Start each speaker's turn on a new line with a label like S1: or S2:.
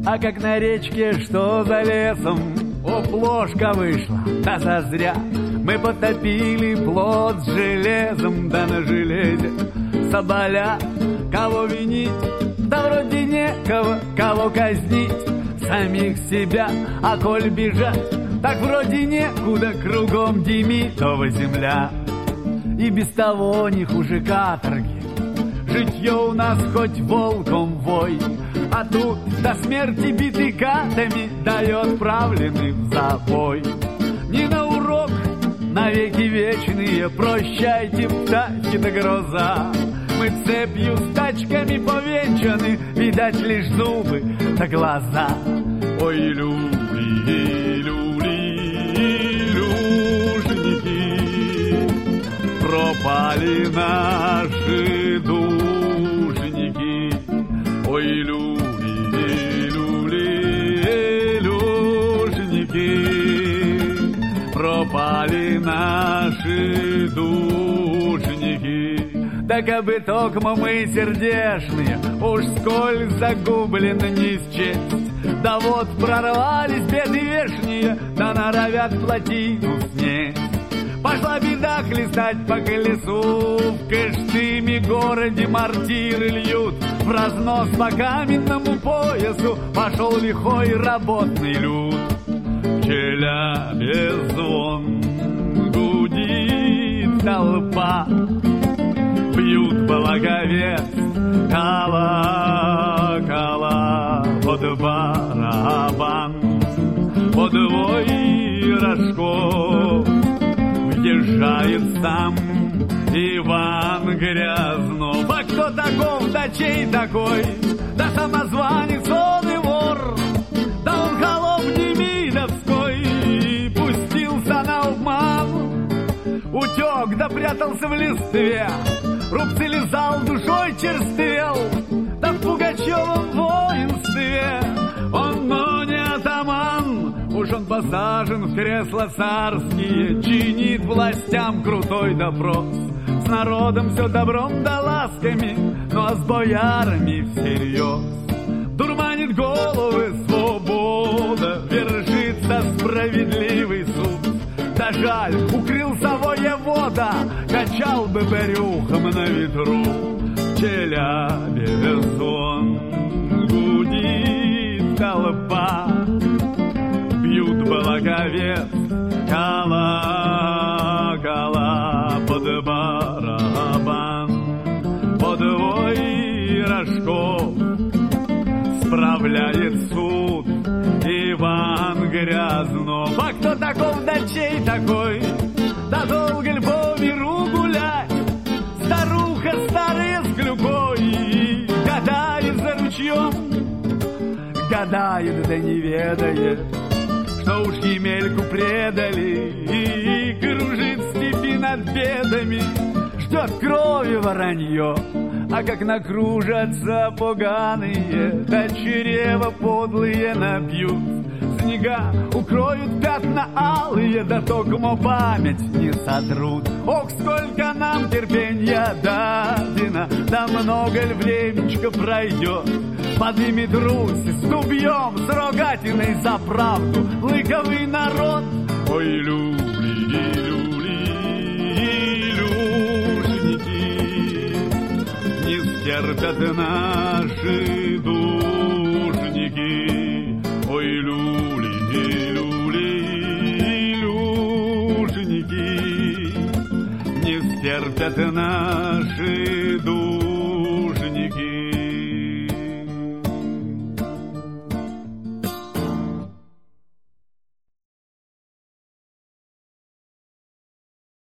S1: А как на речке, что за лесом, о, плошка вышла, да зазря. Мы потопили плот с железом, да на железе соболя. Кого винить, да вроде некого, кого казнить, самих себя, а коль бежать, так вроде некуда, кругом Демидова земля. И без того не хуже каторги, житье у нас хоть волком вой, а тут до смерти битый катами дает правленный в забой. Не на урок, навеки вечные, прощайте, птахи да гроза. Мы цепью с тачками повенчаны, видать лишь зубы да глаза. Ой, люли, люли, люжники, пропали наши душники. Ой, люли, люли, люжники, пропали наши душники. Да кабы токмо мы сердешные, уж сколь загублены не счесть. Да вот прорвались беды вешние, да норовят плотину снесть. Пошла беда хлестать по колесу, в Кыштыме городе мортиры льют. В разнос по каменному поясу пошел лихой работный люд. В Челябе звон гудит толпа, бьют благовест, колокола под барабан. Подвой рожков въезжает сам Иван Грязнов. А кто таков, да чей такой? Да самозванец он и вор, да он холоп демидовской. Пустился на обман, утек да прятался в листве, рубцы лизал, душой черствел, да в Пугачевом воинстве. Он, но не атаман, уж он посажен в кресла царские, чинит властям крутой допрос. С народом все добром да ласками, но с боярами всерьез. Дурманит головы свобода, вершится справедливый суд. Да жаль, укрылся воевода, качал бы брюхом на ветру. В Челябе звон гудит толпа, бьют благовест, колокола под барабан. Подвой рожков справляет суд Иван Грязнов. А кто таков, да чей такой? Да долго ль по миру гулять? Старуха старая с клюкой гадает за ручьем, гадает да не ведает, что уж Емельку предали, и кружит в степи над бедами, ждет крови воронье. А как накружатся поганые, да чрева подлые набьют, снега укроют пятна алые, да токмо память не сотрут. Ох, сколько нам терпенья дадено, да много ль времечко пройдет. Поднимет Русь с дубьем, с рогатиной за правду лыковый народ. Ой, люли, люли, люжники, не стерпят наши душники. Ой, люли, люли, люжники, не стерпят наши душники.